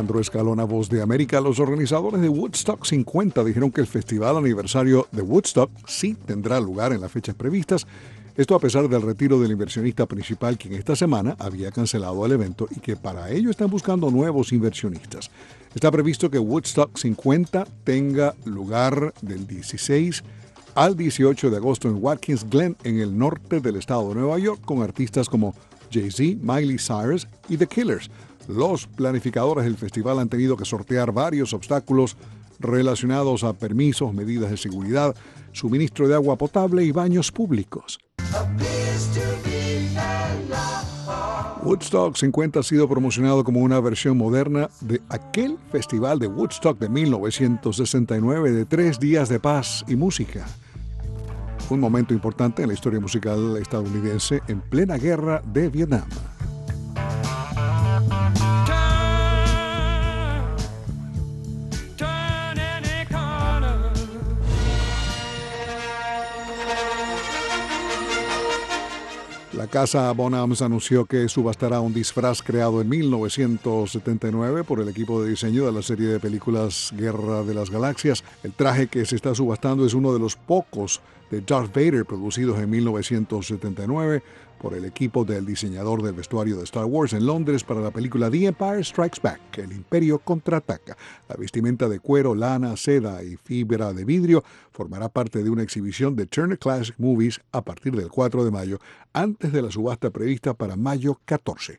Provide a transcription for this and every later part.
Alejandro Escalona, Voz de América. Los organizadores de Woodstock 50 dijeron que el festival aniversario de Woodstock sí tendrá lugar en las fechas previstas. Esto a pesar del retiro del inversionista principal, quien esta semana había cancelado el evento y que para ello están buscando nuevos inversionistas. Está previsto que Woodstock 50 tenga lugar del 16 al 18 de agosto en Watkins Glen, en el norte del estado de Nueva York, con artistas como Jay-Z, Miley Cyrus y The Killers. Los planificadores del festival han tenido que sortear varios obstáculos relacionados a permisos, medidas de seguridad, suministro de agua potable y baños públicos. Woodstock 50 ha sido promocionado como una versión moderna de aquel festival de Woodstock de 1969 de 3 días de paz y música. Un momento importante en la historia musical estadounidense en plena guerra de Vietnam. La casa Bonhams anunció que subastará un disfraz creado en 1979 por el equipo de diseño de la serie de películas Guerra de las Galaxias. El traje que se está subastando es uno de los pocos de Darth Vader producidos en 1979 por el equipo del diseñador del vestuario de Star Wars en Londres para la película The Empire Strikes Back, El Imperio Contraataca. La vestimenta de cuero, lana, seda y fibra de vidrio formará parte de una exhibición de Turner Classic Movies a partir del 4 de mayo, antes de la subasta prevista para mayo 14.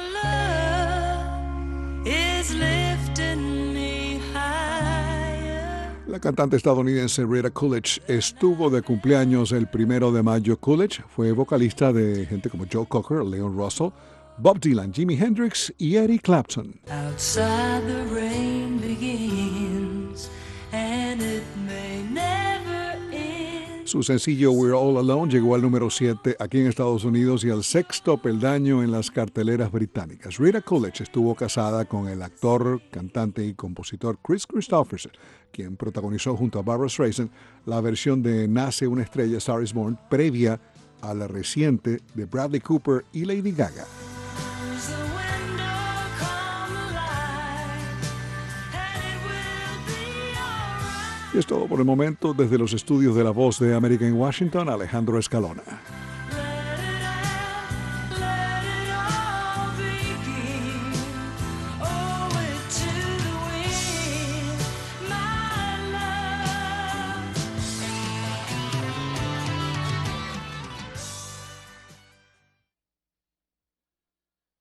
La cantante estadounidense Rita Coolidge estuvo de cumpleaños el 1 de mayo. Coolidge fue vocalista de gente como Joe Cocker, Leon Russell, Bob Dylan, Jimi Hendrix y Eric Clapton. Outside the rain begins, and it may never end. Su sencillo We're All Alone llegó al número 7 aquí en Estados Unidos y al 6º peldaño en las carteleras británicas. Rita Coolidge estuvo casada con el actor, cantante y compositor Kris Kristofferson, quien protagonizó junto a Barbra Streisand la versión de Nace una estrella, Star is Born, previa a la reciente de Bradley Cooper y Lady Gaga. Y es todo por el momento. Desde los estudios de La Voz de América en Washington, Alejandro Escalona.